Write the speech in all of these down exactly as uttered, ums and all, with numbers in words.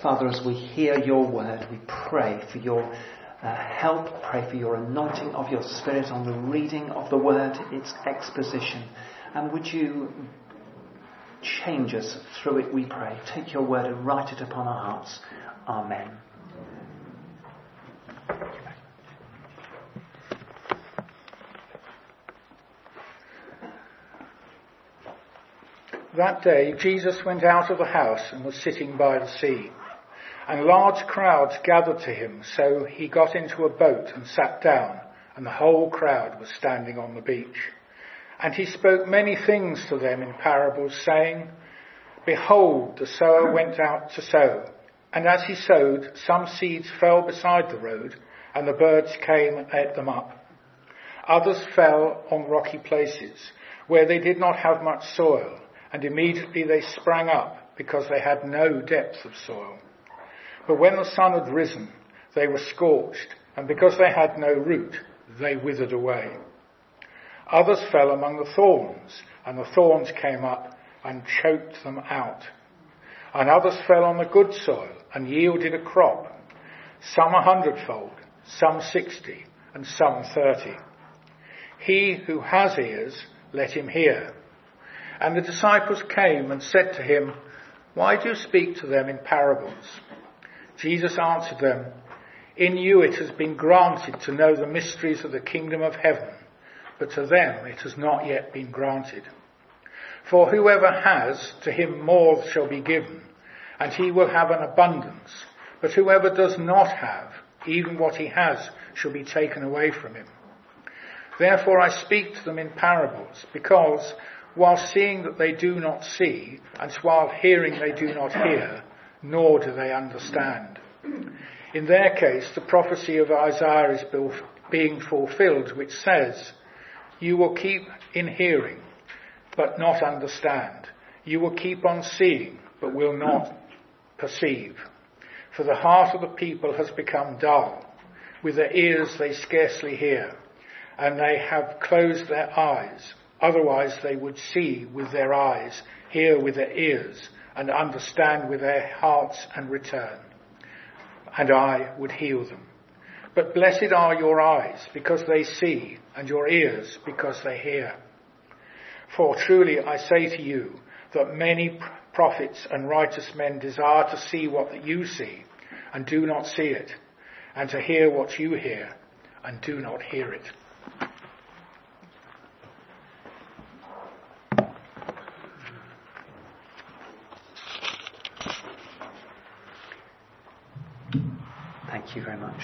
Father, as we hear your word, we pray for your uh, help, pray for your anointing of your Spirit on the reading of the word, its exposition. And would you change us through it, we pray. Take your word and write it upon our hearts. Amen. That day Jesus went out of the house and was sitting by the sea, and large crowds gathered to him, so he got into a boat and sat down, and the whole crowd was standing on the beach. And he spoke many things to them in parables, saying, Behold, the sower went out to sow, and as he sowed, some seeds fell beside the road, and the birds came and ate them up. Others fell on rocky places, where they did not have much soil, and immediately they sprang up, because they had no depth of soil. But when the sun had risen, they were scorched, and because they had no root, they withered away. Others fell among the thorns, and the thorns came up and choked them out. And others fell on the good soil, and yielded a crop, some a hundredfold, some sixty, and some thirty. He who has ears, let him hear. And the disciples came and said to him, Why do you speak to them in parables? Jesus answered them, In you it has been granted to know the mysteries of the kingdom of heaven, but to them it has not yet been granted. For whoever has, to him more shall be given, and he will have an abundance. But whoever does not have, even what he has shall be taken away from him. Therefore I speak to them in parables, because while seeing that they do not see, and while hearing they do not hear, nor do they understand. In their case, the prophecy of Isaiah is being fulfilled, which says, You will keep in hearing, but not understand. You will keep on seeing, but will not perceive. For the heart of the people has become dull. With their ears they scarcely hear, and they have closed their eyes. Otherwise they would see with their eyes, hear with their ears, and understand with their hearts and return. And I would heal them. But blessed are your eyes, because they see, and your ears, because they hear. For truly I say to you, that many prophets and righteous men desire to see what you see, and do not see it, and to hear what you hear, and do not hear it. Thank you very much.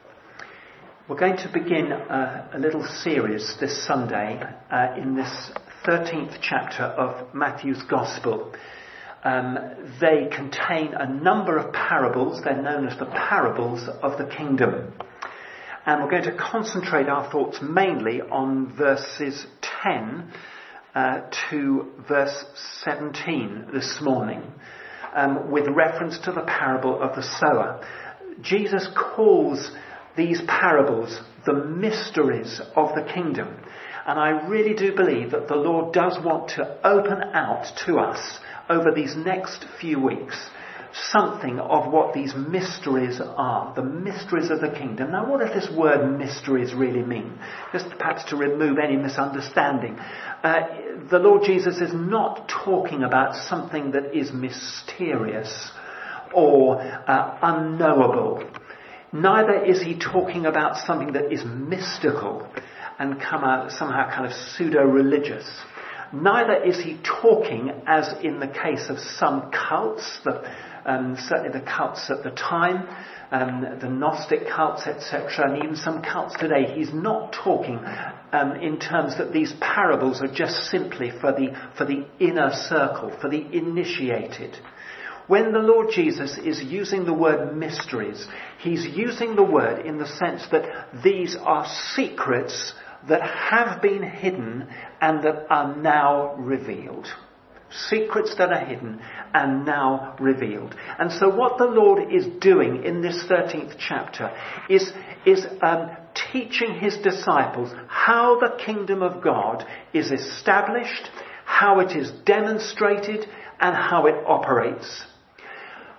We're going to begin a, a little series this Sunday uh, in this thirteenth chapter of Matthew's Gospel. Um, they contain a number of parables. They're known as the parables of the kingdom. And we're going to concentrate our thoughts mainly on verses ten uh, to verse seventeen this morning, um, with reference to the parable of the sower. Jesus calls these parables the mysteries of the kingdom. And I really do believe that the Lord does want to open out to us over these next few weeks something of what these mysteries are, the mysteries of the kingdom. Now, what does this word mysteries really mean? Just perhaps to remove any misunderstanding. Uh, the Lord Jesus is not talking about something that is mysterious or uh, unknowable. Neither is he talking about something that is mystical and come out somehow kind of pseudo-religious. Neither is he talking, as in the case of some cults, that, um, certainly the cults at the time, um, the Gnostic cults, et cetera, and even some cults today. He's not talking um, in terms that these parables are just simply for the for the inner circle, for the initiated. When the Lord Jesus is using the word mysteries, he's using the word in the sense that these are secrets that have been hidden and that are now revealed. Secrets that are hidden and now revealed. And so what the Lord is doing in this thirteenth chapter is, is um, teaching his disciples how the kingdom of God is established, how it is demonstrated, and how it operates.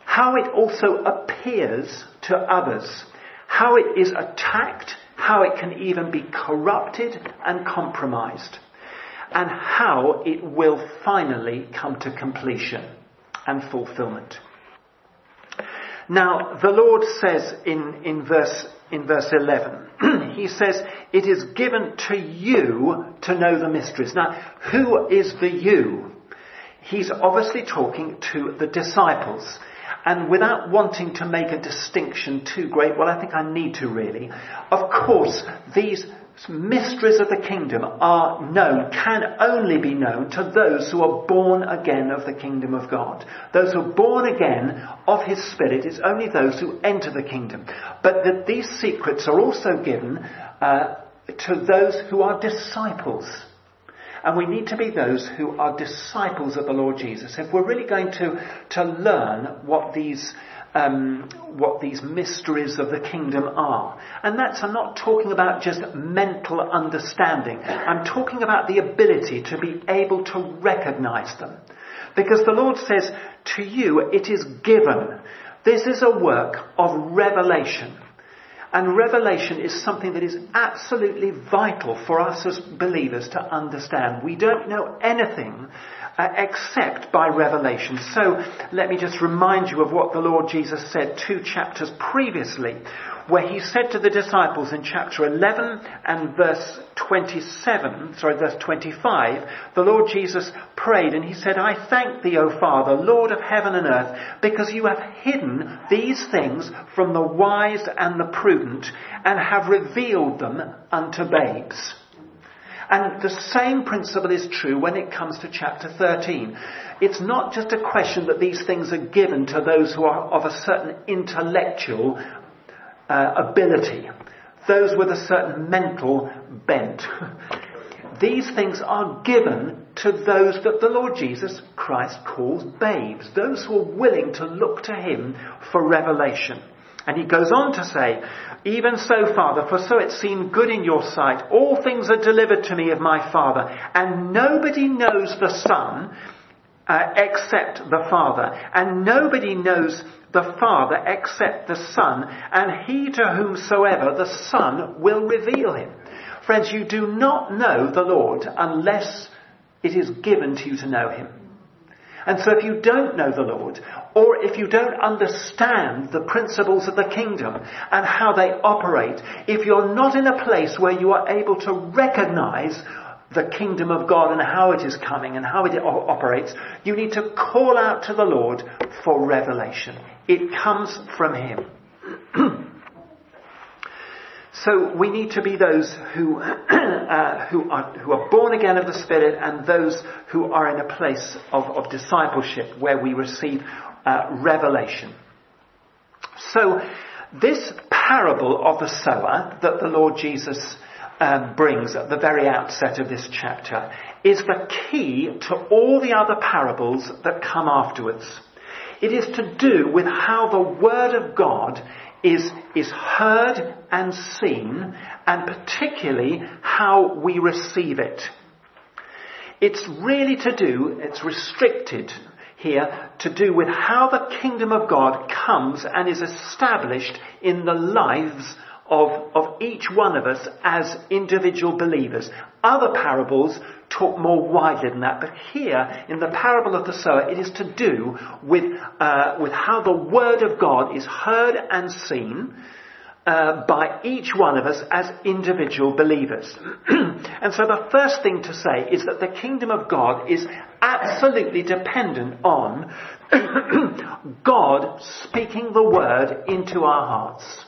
how it also appears to others, how it is attacked, how it can even be corrupted and compromised, and how it will finally come to completion and fulfillment. Now, the Lord says in, in verse in verse eleven, he says, it is given to you to know the mysteries. Now, who is the you? He's obviously talking to the disciples. And without wanting to make a distinction too great, well, I think I need to really. Of course, these mysteries of the kingdom are known, can only be known to those who are born again of the kingdom of God. Those who are born again of his Spirit, it's only those who enter the kingdom. But that these secrets are also given uh, to those who are disciples. And we need to be those who are disciples of the Lord Jesus. If we're really going to, to learn what these um, what these mysteries of the kingdom are. And that's, I'm not talking about just mental understanding. I'm talking about the ability to be able to recognize them. Because the Lord says, to you it is given. This is a work of revelation. And revelation is something that is absolutely vital for us as believers to understand. We don't know anything uh, except by revelation. So let me just remind you of what the Lord Jesus said two chapters previously, where he said to the disciples in chapter eleven and verse twenty-seven, sorry, verse twenty-five, the Lord Jesus prayed and he said, I thank thee, O Father, Lord of heaven and earth, because you have hidden these things from the wise and the prudent and have revealed them unto babes. And the same principle is true when it comes to chapter thirteen. It's not just a question that these things are given to those who are of a certain intellectual uh, ability, those with a certain mental bent. These things are given to those that the Lord Jesus Christ calls babes, those who are willing to look to him for revelation. And he goes on to say, even so, Father, for so it seemed good in your sight, all things are delivered to me of my Father, and nobody knows the Son uh, except the Father, and nobody knows the Father except the Son, and he to whomsoever the Son will reveal him. Friends, you do not know the Lord unless it is given to you to know him. And so if you don't know the Lord, or if you don't understand the principles of the kingdom and how they operate, if you're not in a place where you are able to recognize the kingdom of God and how it is coming and how it operates, you need to call out to the Lord for revelation. It comes from him. So we need to be those who uh, who are who are born again of the Spirit, and those who are in a place of, of discipleship where we receive uh, revelation. So this parable of the sower that the Lord Jesus um, brings at the very outset of this chapter is the key to all the other parables that come afterwards. It is to do with how the Word of God is is heard and seen, and particularly how we receive it. It's really to do, it's restricted here, to do with how the kingdom of God comes and is established in the lives of, of each one of us as individual believers. Other parables talk more widely than that, but here in the parable of the sower, it is to do with uh, with how the word of God is heard and seen uh, by each one of us as individual believers. And so the first thing to say is that the kingdom of God is absolutely dependent on God speaking the word into our hearts.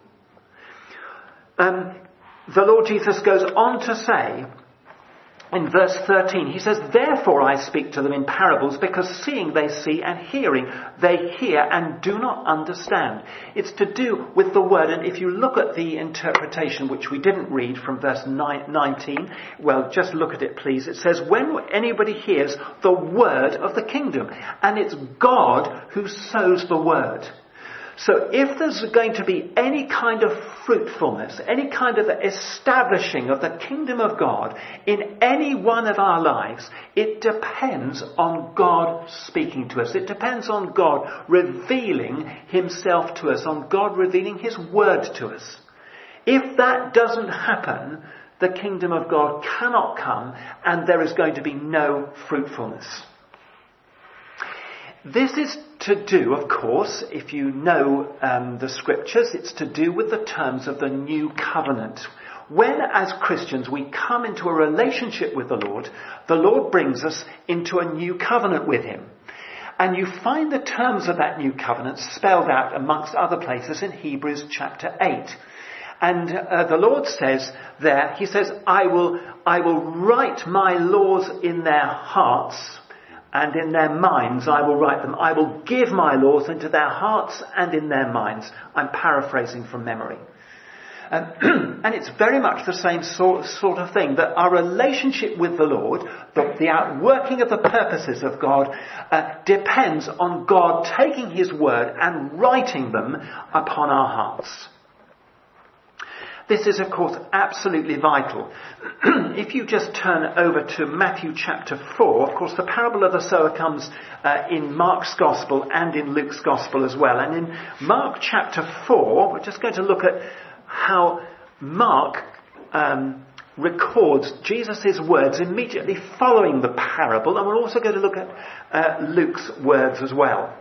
Um, the Lord Jesus goes on to say, in verse thirteen, he says, therefore I speak to them in parables, because seeing they see, and hearing they hear and do not understand. It's to do with the word. And if you look at the interpretation, which we didn't read from verse nineteen, well, just look at it, please. It says, when anybody hears the word of the kingdom, and it's God who sows the word. So if there's going to be any kind of fruitfulness, any kind of establishing of the kingdom of God in any one of our lives, it depends on God speaking to us. It depends on God revealing himself to us, on God revealing his word to us. If that doesn't happen, the kingdom of God cannot come and there is going to be no fruitfulness. This is to do, of course, if you know um, the scriptures, it's to do with the terms of the new covenant. When, as Christians, we come into a relationship with the Lord, the Lord brings us into a new covenant with him. And you find the terms of that new covenant spelled out amongst other places in Hebrews chapter eight. And uh, the Lord says there, he says, I will, I will write my laws in their hearts, and in their minds I will write them. I will give my laws into their hearts and in their minds. I'm paraphrasing from memory. Um, and it's very much the same sort, sort of thing, that our relationship with the Lord, the, the outworking of the purposes of God, uh, depends on God taking his word and writing them upon our hearts. This is, of course, absolutely vital. If you just turn over to Matthew chapter four, of course, the parable of the sower comes uh, in Mark's Gospel and in Luke's Gospel as well. And in Mark chapter four, we're just going to look at how Mark um, records Jesus' words immediately following the parable. And we're also going to look at uh, Luke's words as well.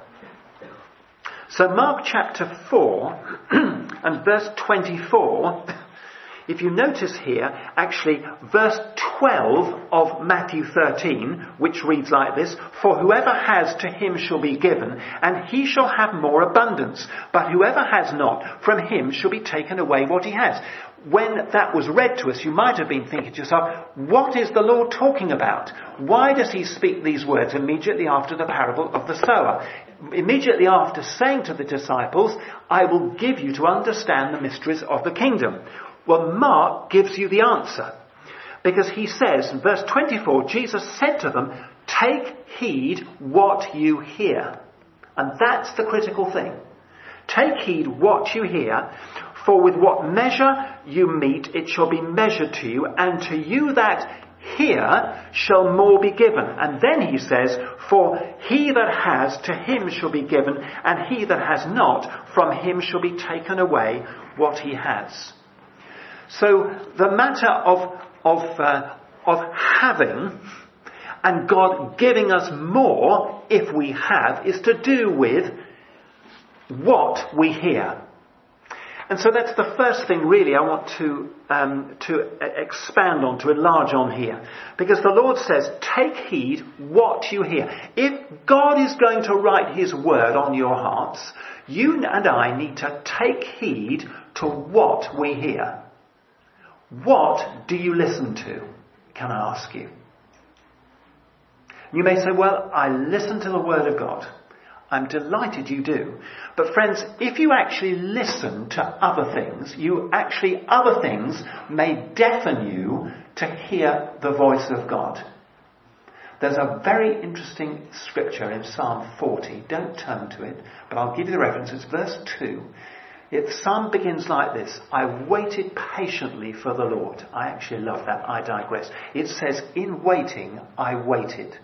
So Mark chapter four and verse twenty-four, if you notice here, actually verse twelve of Matthew thirteen, which reads like this, for whoever has, to him shall be given, and he shall have more abundance. But whoever has not, from him shall be taken away what he has. When that was read to us, you might have been thinking to yourself, what is the Lord talking about? Why does he speak these words immediately after the parable of the sower? Immediately after saying to the disciples, I will give you to understand the mysteries of the kingdom. Well, Mark gives you the answer. Because he says, in verse twenty-four, Jesus said to them, take heed what you hear. And that's the critical thing. Take heed what you hear, for with what measure you meet, it shall be measured to you, and to you that hear shall more be given. And then he says, for he that has, to him shall be given, and he that has not, from him shall be taken away what he has. So the matter of of uh, of having and God giving us more if we have is to do with what we hear. And so that's the first thing really I want to um, to expand on, to enlarge on here. Because the Lord says, take heed what you hear. If God is going to write his word on your hearts, you and I need to take heed to what we hear. What do you listen to? Can I ask you? You may say, well, I listen to the word of God. I'm delighted you do. But friends, if you actually listen to other things, you actually, other things may deafen you to hear the voice of God. There's a very interesting scripture in Psalm forty. Don't turn to it, but I'll give you the reference. It's verse two. The psalm begins like this. I waited patiently for the Lord. I actually love that. I digress. It says, in waiting, I waited.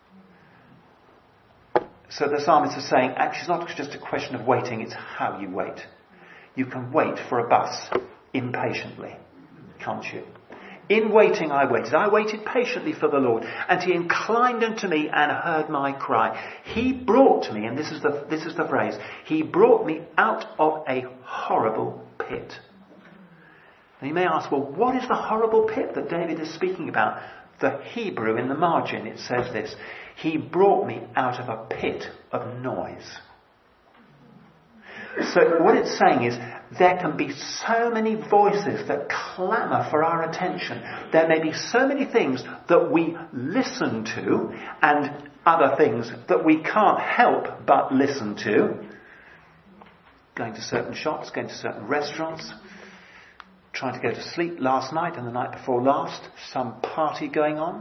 So the psalmist is saying, actually it's not just a question of waiting, it's how you wait. You can wait for a bus impatiently, can't you? In waiting I waited. I waited patiently for the Lord, and he inclined unto me and heard my cry. He brought me, and this is the, this is the phrase, he brought me out of a horrible pit. Now you may ask, well, what is the horrible pit that David is speaking about? The Hebrew in the margin, it says this. He brought me out of a pit of noise. So what it's saying is, there can be so many voices that clamour for our attention. There may be so many things that we listen to, and other things that we can't help but listen to. Going to certain shops, going to certain restaurants, trying to go to sleep last night and the night before last, some party going on.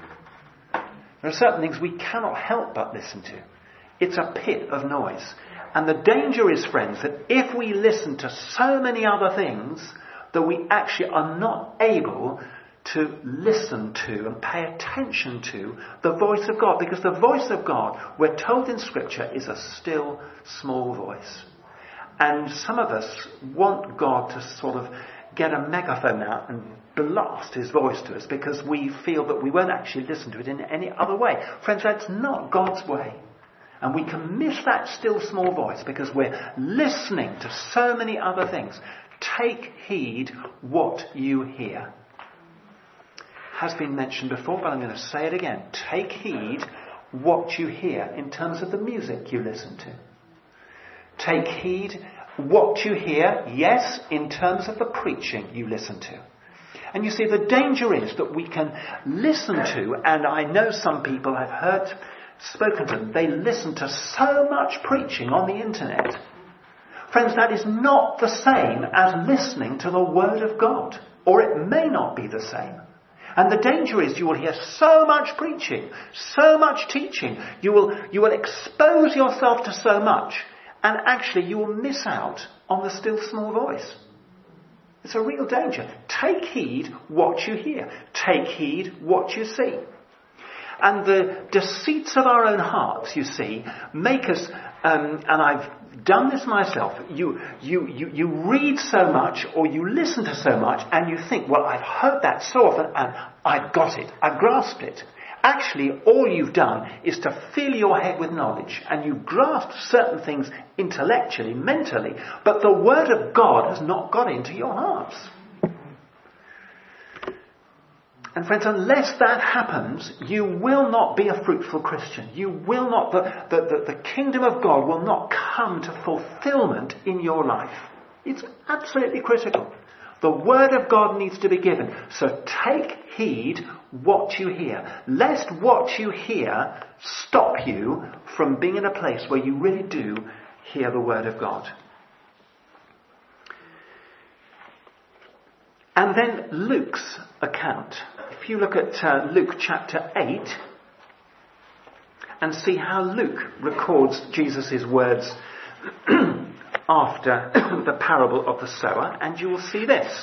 There are certain things we cannot help but listen to. It's a pit of noise. And the danger is, friends, that if we listen to so many other things, that we actually are not able to listen to and pay attention to the voice of God. Because the voice of God, we're told in Scripture, is a still, small voice. And some of us want God to sort of get a megaphone out and blast his voice to us because we feel that we won't actually listen to it in any other way. Friends, that's not God's way. And we can miss that still small voice because we're listening to so many other things. Take heed what you hear. Has been mentioned before, but I'm going to say it again. Take heed what you hear in terms of the music you listen to. Take heed what you hear, yes, in terms of the preaching you listen to. And you see, the danger is that we can listen to, and I know some people have heard, spoken to them, they listen to so much preaching on the internet. Friends, that is not the same as listening to the Word of God. Or it may not be the same. And the danger is you will hear so much preaching, so much teaching. You will, you will expose yourself to so much. And actually you will miss out on the still small voice. It's a real danger. Take heed what you hear. Take heed what you see. And the deceits of our own hearts, you see, make us, um, and I've done this myself, you, you, you, you read so much or you listen to so much and you think, well, I've heard that so often and I've got it, I've grasped it. Actually, all you've done is to fill your head with knowledge and you grasp certain things intellectually, mentally, but the Word of God has not got into your hearts. And friends, unless that happens, you will not be a fruitful Christian. You will not, the, the, the, the kingdom of God will not come to fulfillment in your life. It's absolutely critical. The Word of God needs to be given. So take heed what you hear, lest what you hear stop you from being in a place where you really do hear the Word of God. And then Luke's account. If you look at uh, Luke chapter eight and see how Luke records Jesus' words after the parable of the sower, and you will see this.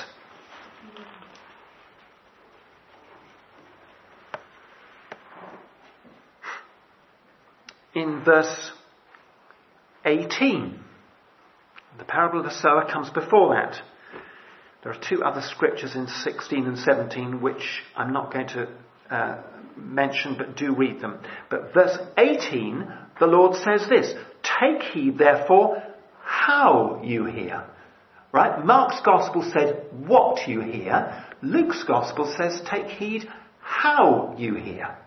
In verse eighteen, the parable of the sower comes before that. There are two other scriptures in sixteen and seventeen which I'm not going to uh, mention, but do read them. But verse eighteen, the Lord says this: take heed therefore how you hear. Right? Mark's gospel said what you hear. Luke's gospel says take heed how you hear.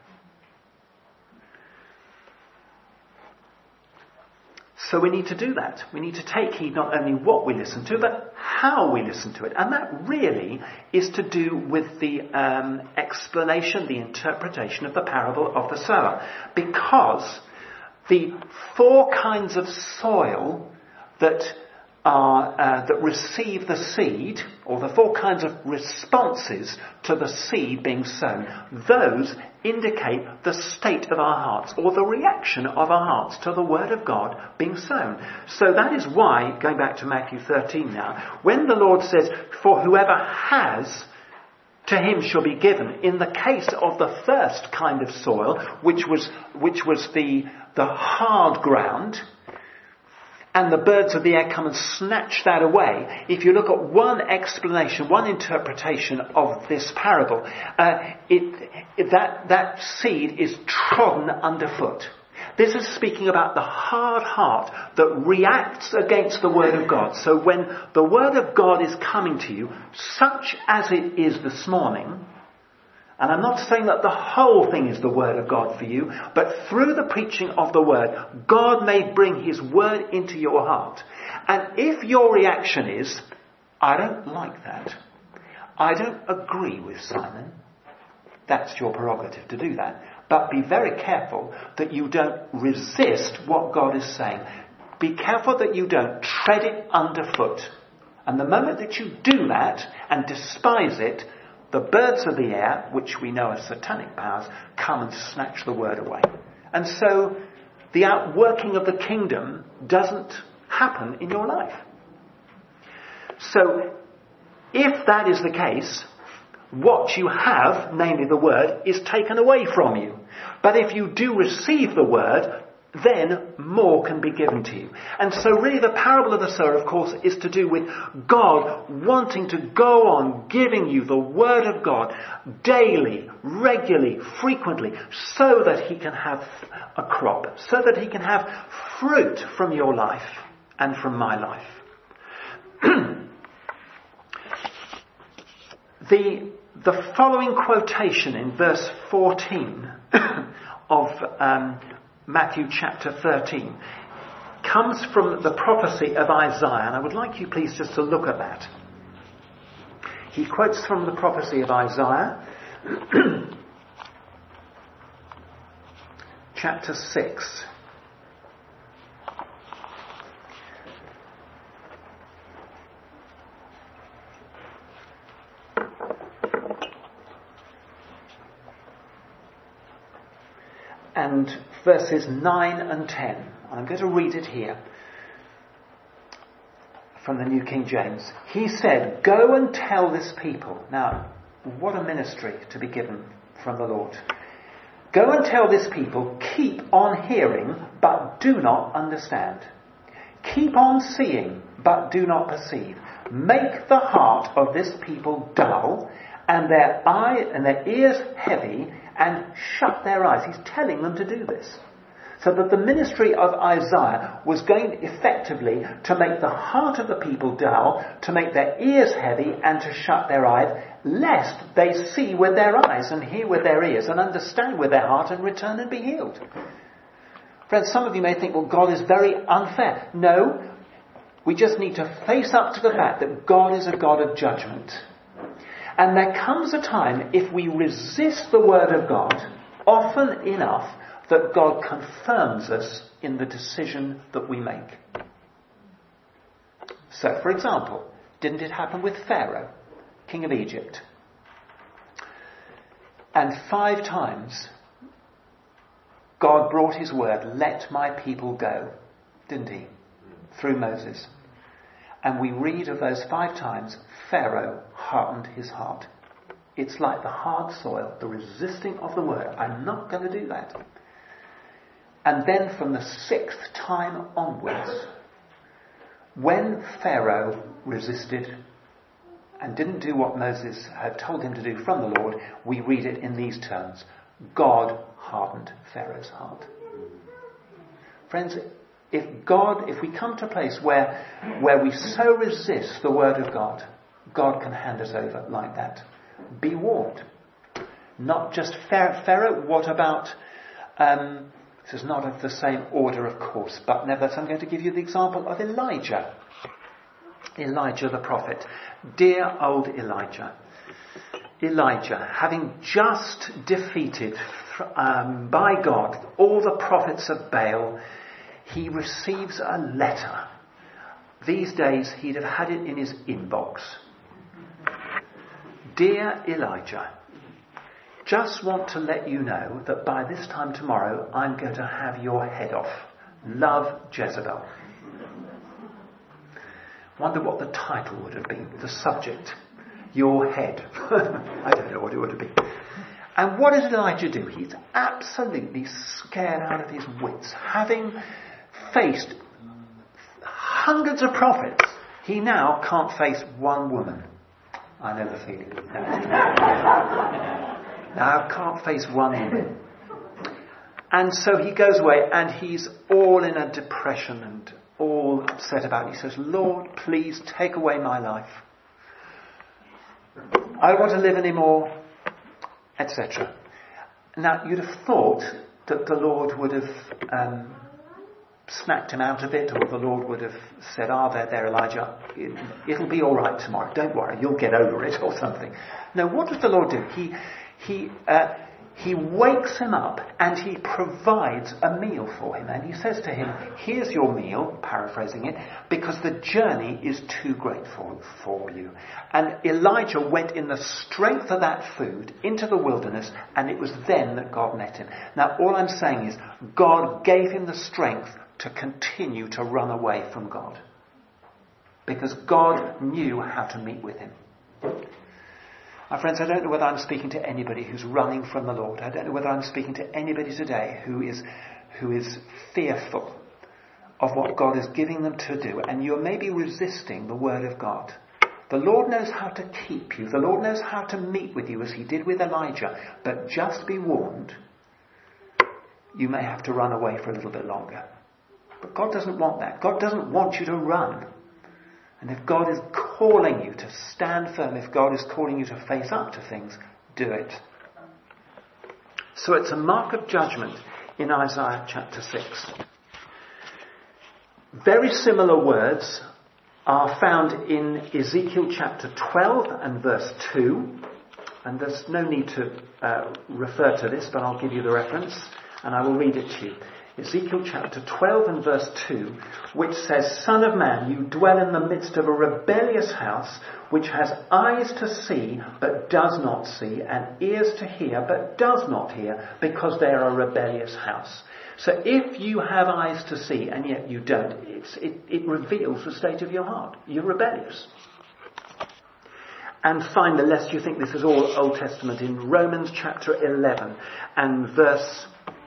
So we need to do that. We need to take heed not only what we listen to, but how we listen to it. And that really is to do with the um, explanation, the interpretation of the parable of the sower. Because the four kinds of soil that are uh, that receive the seed, or the four kinds of responses to the seed being sown, those indicate the state of our hearts, or the reaction of our hearts to the Word of God being sown. So that is why, going back to Matthew thirteen now, when the Lord says, for whoever has, to him shall be given, in the case of the first kind of soil, which was which was the the hard ground, and the birds of the air come and snatch that away. If you look at one explanation, one interpretation of this parable, uh, it, it, that, that seed is trodden underfoot. This is speaking about the hard heart that reacts against the Word of God. So when the Word of God is coming to you, such as it is this morning, and I'm not saying that the whole thing is the Word of God for you, but through the preaching of the Word, God may bring His Word into your heart. And if your reaction is, I don't like that, I don't agree with Simon, that's your prerogative to do that. But be very careful that you don't resist what God is saying. Be careful that you don't tread it underfoot. And the moment that you do that and despise it, the birds of the air, which we know are satanic powers, come and snatch the word away. And so the outworking of the kingdom doesn't happen in your life. So, if that is the case, what you have, namely the word, is taken away from you. But if you do receive the word, then more can be given to you. And so really the parable of the sower, of course, is to do with God wanting to go on giving you the word of God daily, regularly, frequently, so that he can have a crop, so that he can have fruit from your life and from my life. the, the following quotation in verse fourteen of um, Matthew chapter thirteen comes from the prophecy of Isaiah, and I would like you please just to look at that. He quotes from the prophecy of Isaiah chapter six. And verses nine and ten. I'm going to read it here from the New King James. He said, "Go and tell this people." Now, what a ministry to be given from the Lord. "Go and tell this people, keep on hearing, but do not understand. Keep on seeing, but do not perceive. Make the heart of this people dull, and their eye and their ears heavy, and shut their eyes." He's telling them to do this. So that the ministry of Isaiah was going effectively to make the heart of the people dull, to make their ears heavy, and to shut their eyes, lest they see with their eyes and hear with their ears and understand with their heart and return and be healed. Friends, some of you may think, well, God is very unfair. No, we just need to face up to the fact that God is a God of judgment. And there comes a time, if we resist the word of God, often enough, that God confirms us in the decision that we make. So, for example, didn't it happen with Pharaoh, king of Egypt? And five times, God brought his word, "Let my people go," didn't he? Through Moses. And we read of those five times, Pharaoh hardened his heart. It's like the hard soil, the resisting of the word. I'm not going to do that. And then from the sixth time onwards, when Pharaoh resisted and didn't do what Moses had told him to do from the Lord, we read it in these terms: God hardened Pharaoh's heart. Friends, if God, if we come to a place where, where we so resist the word of God, God can hand us over like that. Be warned. Not just Pharaoh, what about, um, this is not of the same order, of course, but nevertheless I'm going to give you the example of Elijah. Elijah the prophet. Dear old Elijah. Elijah, having just defeated um, by God all the prophets of Baal, he receives a letter. These days he'd have had it in his inbox. Dear Elijah, just want to let you know that by this time tomorrow I'm going to have your head off. Love, Jezebel. Wonder what the title would have been, the subject. Your head. I don't know what it would have been. And what does Elijah do? He's absolutely scared out of his wits. Having faced hundreds of prophets, he now can't face one woman. I know the feeling. Now can't face one woman. And so he goes away and he's all in a depression and all upset about it. He says, "Lord, please take away my life. I don't want to live anymore," et cetera. Now, you'd have thought that the Lord would have um, snapped him out of it, or the Lord would have said, "Ah, there, there, Elijah, it, it'll be all right tomorrow. Don't worry, you'll get over it," or something. No, what does the Lord do? He he uh, he wakes him up and he provides a meal for him. And he says to him, here's your meal, paraphrasing it, because the journey is too great for, for you. And Elijah went in the strength of that food into the wilderness, and it was then that God met him. Now, all I'm saying is God gave him the strength to continue to run away from God, because God knew how to meet with him. My friends, I don't know whether I'm speaking to anybody who's running from the Lord. I don't know whether I'm speaking to anybody today who is who is fearful of what God is giving them to do. And you're maybe resisting the word of God. The Lord knows how to keep you. The Lord knows how to meet with you as he did with Elijah. But just be warned, you may have to run away for a little bit longer. But God doesn't want that. God doesn't want you to run. And if God is calling you to stand firm, if God is calling you to face up to things, do it. So it's a mark of judgment in Isaiah chapter six. Very similar words are found in Ezekiel chapter twelve and verse two. And there's no need to uh, refer to this, but I'll give you the reference and I will read it to you. Ezekiel chapter twelve and verse two, which says, Son of man, you dwell in the midst of a rebellious house, which has eyes to see, but does not see, and ears to hear, but does not hear, because they are a rebellious house. So if you have eyes to see, and yet you don't, it's, it, it reveals the state of your heart. You're rebellious. And finally, lest you think this is all Old Testament, in Romans chapter eleven and verse...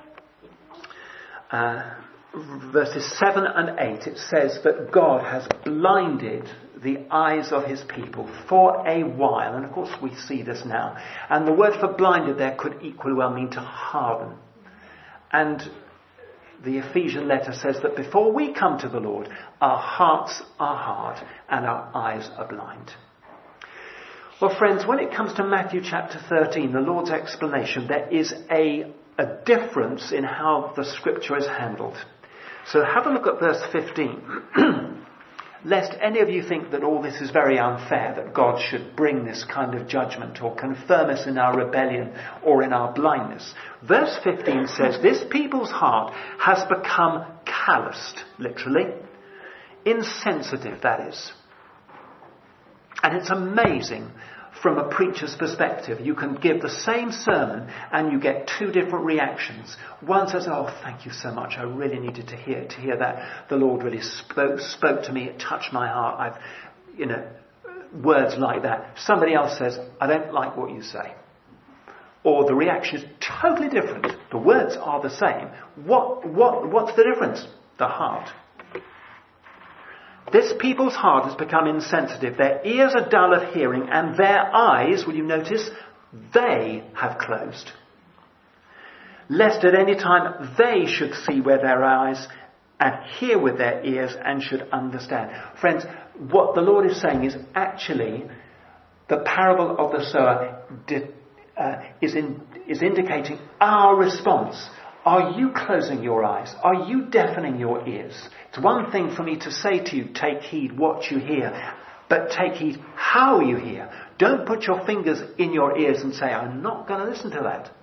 Uh, verses seven and eight, it says that God has blinded the eyes of his people for a while. And of course we see this now. And the word for blinded there could equally well mean to harden. And the Ephesian letter says that before we come to the Lord, our hearts are hard and our eyes are blind. Well, friends, when it comes to Matthew chapter thirteen, the Lord's explanation, there is a a difference in how the scripture is handled. So have a look at verse fifteen. Lest any of you think that all this is very unfair, that God should bring this kind of judgment or confirm us in our rebellion or in our blindness. Verse fifteen says, this people's heart has become calloused, literally. Insensitive, that is. And it's amazing. From a preacher's perspective, you can give the same sermon and you get two different reactions. One says, oh, thank you so much. I really needed to hear to hear that. The Lord really spoke, spoke to me. It touched my heart. I've, you know, words like that. Somebody else says, I don't like what you say. Or the reaction is totally different. The words are the same. What, what, what's the difference? The heart. This people's heart has become insensitive. Their ears are dull of hearing, and their eyes, will you notice, they have closed. Lest at any time they should see with their eyes and hear with their ears and should understand. Friends, what the Lord is saying is actually the parable of the sower di- uh, is, in, is indicating our response. Are you closing your eyes? Are you deafening your ears? It's one thing for me to say to you, take heed what you hear, but take heed how you hear. Don't put your fingers in your ears and say, I'm not going to listen to that.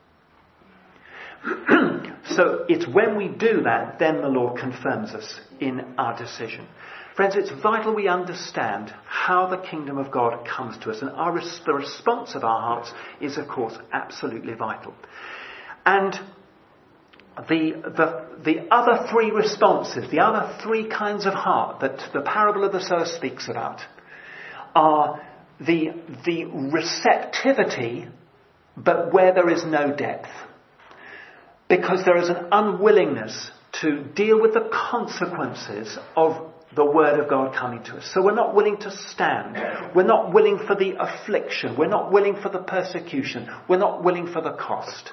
So it's when we do that, then the Lord confirms us in our decision. Friends, it's vital we understand how the kingdom of God comes to us, and our res- the response of our hearts is, of course, absolutely vital. And The, the, the other three responses, the other three kinds of heart that the parable of the sower speaks about are the, the receptivity, but where there is no depth. Because there is an unwillingness to deal with the consequences of the word of God coming to us. So we're not willing to stand. We're not willing for the affliction. We're not willing for the persecution. We're not willing for the cost.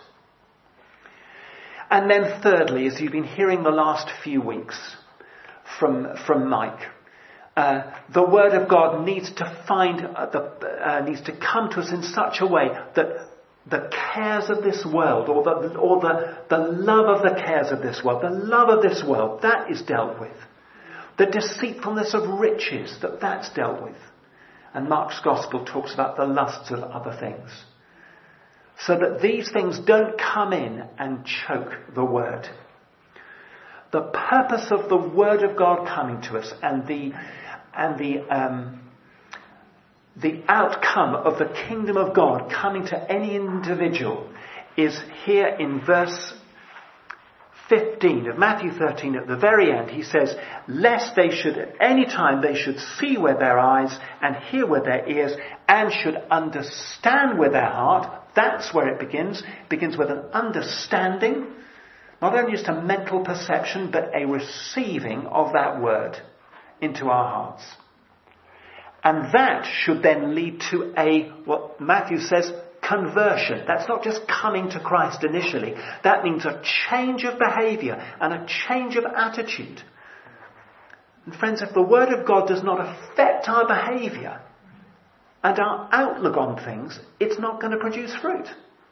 And then thirdly, as you've been hearing the last few weeks from, from Mike, uh, the Word of God needs to find, uh, the, uh, needs to come to us in such a way that the cares of this world, or the, or the, the love of the cares of this world, the love of this world, that is dealt with. The deceitfulness of riches, that that's dealt with. And Mark's Gospel talks about the lusts of other things. so that these things don't come in and choke the word. The purpose of the word of God coming to us and the and the um, the outcome of the kingdom of God coming to any individual is here in verse fifteen of Matthew thirteen. At the very end, he says, lest they should at any time they should see with their eyes and hear with their ears and should understand with their heart. That's where it begins. It begins with an understanding. Not only just a mental perception, but a receiving of that word into our hearts. And that should then lead to a, what Matthew says, conversion. That's not just coming to Christ initially. That means a change of behaviour and a change of attitude. And friends, if the word of God does not affect our behaviour and our outlook on things, it's not going to produce fruit.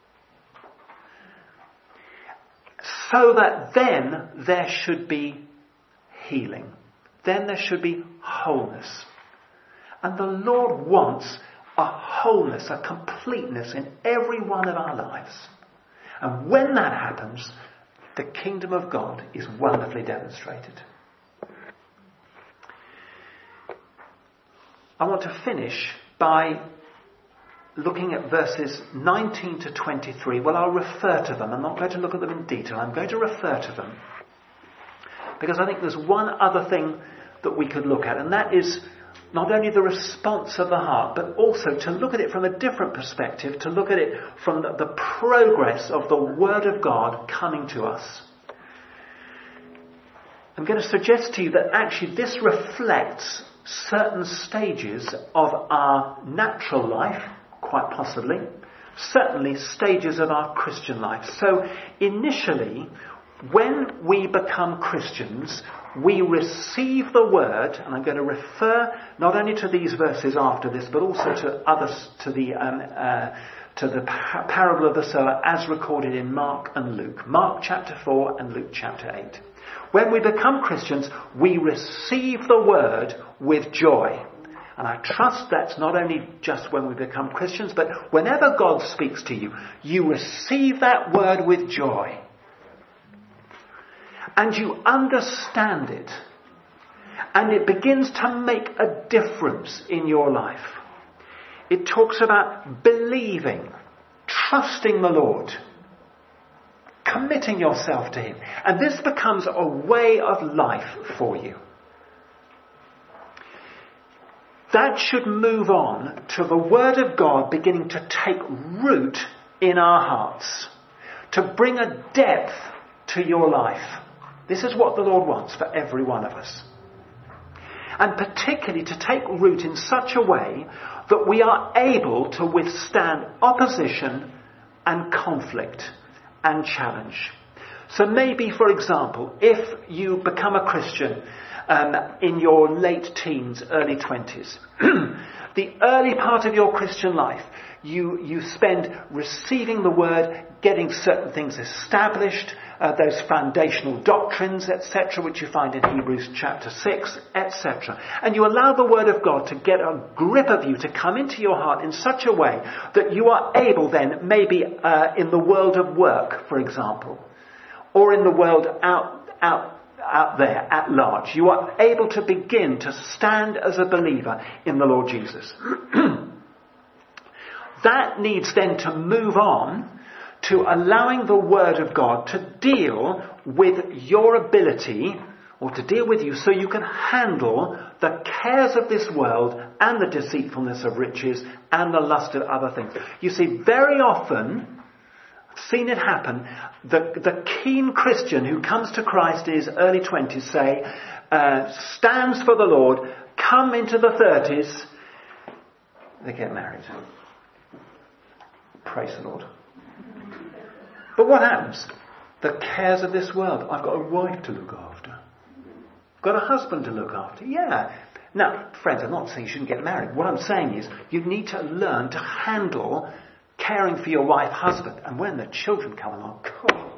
So that then there should be healing. Then there should be wholeness. And the Lord wants a wholeness, a completeness in every one of our lives. And when that happens, the kingdom of God is wonderfully demonstrated. I want to finish by looking at verses nineteen to twenty-three. Well, I'll refer to them. I'm not going to look at them in detail. I'm going to refer to them. Because I think there's one other thing that we could look at, and that is not only the response of the heart, but also to look at it from a different perspective, to look at it from the, the progress of the Word of God coming to us. I'm going to suggest to you that actually this reflects certain stages of our natural life, quite possibly, certainly stages of our Christian life. So initially, when we become Christians, we receive the word, and I'm going to refer not only to these verses after this, but also to others, to the um, uh, to the par- parable of the sower as recorded in Mark and Luke. Mark chapter four and Luke chapter eight. When we become Christians, we receive the word with joy. And I trust that's not only just when we become Christians, but whenever God speaks to you, you receive that word with joy. And you understand it. And it begins to make a difference in your life. It talks about believing, trusting the Lord, committing yourself to Him. And this becomes a way of life for you. That should move on to the Word of God beginning to take root in our hearts, to bring a depth to your life. This is what the Lord wants for every one of us. And particularly to take root in such a way that we are able to withstand opposition and conflict and challenge. So maybe, for example, if you become a Christian um, in your late teens, early twenties, the early part of your Christian life, you, you spend receiving the word, getting certain things established, uh, those foundational doctrines, et cetera, which you find in Hebrews chapter six, et cetera. And you allow the word of God to get a grip of you, to come into your heart in such a way that you are able then, maybe uh, in the world of work, for example, or in the world out, out, out there at large, you are able to begin to stand as a believer in the Lord Jesus. That needs then to move on to allowing the Word of God to deal with your ability, or to deal with you so you can handle the cares of this world and the deceitfulness of riches and the lust of other things. You see, very often, I've seen it happen, the, the keen Christian who comes to Christ in his early twenties, say, uh, stands for the Lord, come into the thirties, they get married. Praise the Lord. But what happens? The cares of this world. I've got a wife to look after. I've got a husband to look after. Yeah. Now, friends, I'm not saying you shouldn't get married. What I'm saying is you need to learn to handle caring for your wife, husband. And when the children come along, God.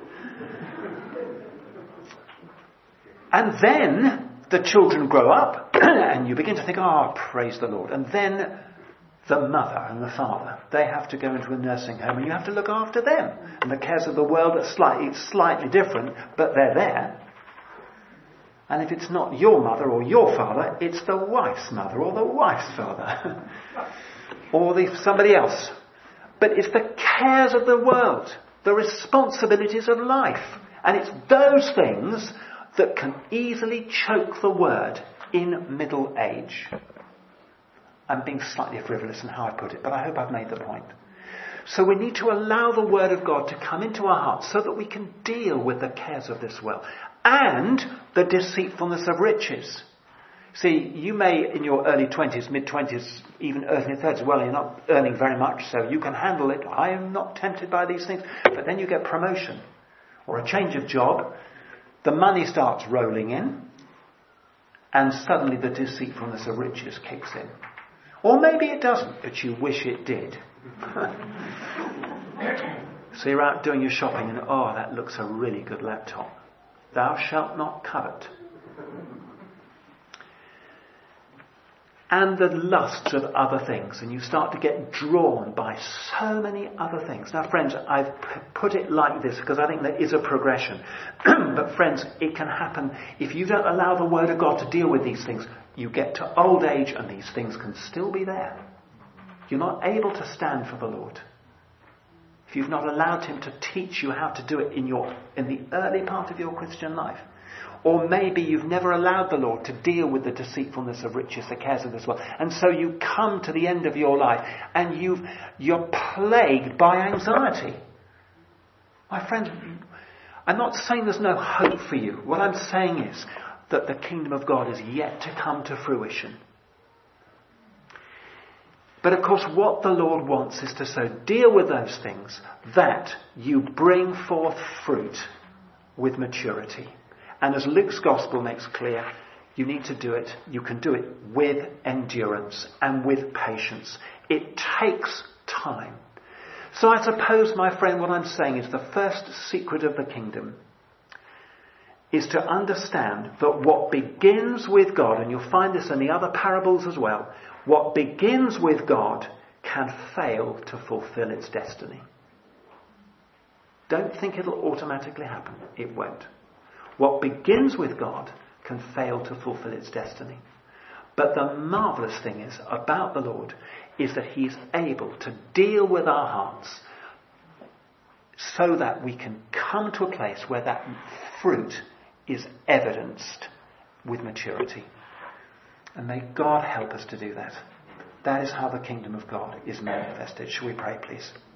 And then the children grow up and you begin to think, oh, praise the Lord. And then the mother and the father. They have to go into a nursing home and you have to look after them. And the cares of the world are slightly, slightly different, but they're there. And if it's not your mother or your father, it's the wife's mother or the wife's father. or the, somebody else. But it's the cares of the world, the responsibilities of life. And it's those things that can easily choke the word in middle age. I'm being slightly frivolous in how I put it, but I hope I've made the point. So we need to allow the word of God to come into our hearts so that we can deal with the cares of this world and the deceitfulness of riches. See, you may in your early twenties, mid-twenties, even early thirties, well, you're not earning very much, so you can handle it. I am not tempted by these things. But then you get promotion or a change of job. The money starts rolling in and suddenly the deceitfulness of riches kicks in. Or maybe it doesn't, but you wish it did. So you're out doing your shopping and, oh, that looks a really good laptop. Thou shalt not covet. And the lusts of other things. And you start to get drawn by so many other things. Now, friends, I've p- put it like this because I think there is a progression. But, friends, it can happen if you don't allow the Word of God to deal with these things. You get to old age and these things can still be there. You're not able to stand for the Lord. If you've not allowed Him to teach you how to do it in your in the early part of your Christian life. Or maybe you've never allowed the Lord to deal with the deceitfulness of riches, the cares of this world. And so you come to the end of your life and you've, you're plagued by anxiety. My friends, I'm not saying there's no hope for you. What I'm saying is that the kingdom of God is yet to come to fruition. But of course what the Lord wants is to so deal with those things that you bring forth fruit with maturity. And as Luke's gospel makes clear, you need to do it. You can do it with endurance and with patience. It takes time. So I suppose, my friend, what I'm saying is the first secret of the kingdom is to understand that what begins with God, and you'll find this in the other parables as well, what begins with God can fail to fulfill its destiny. Don't think it'll automatically happen. It won't. What begins with God can fail to fulfill its destiny. But the marvellous thing is about the Lord is that He's able to deal with our hearts so that we can come to a place where that fruit is evidenced with maturity. And may God help us to do that. That is how the kingdom of God is manifested. Shall we pray, please?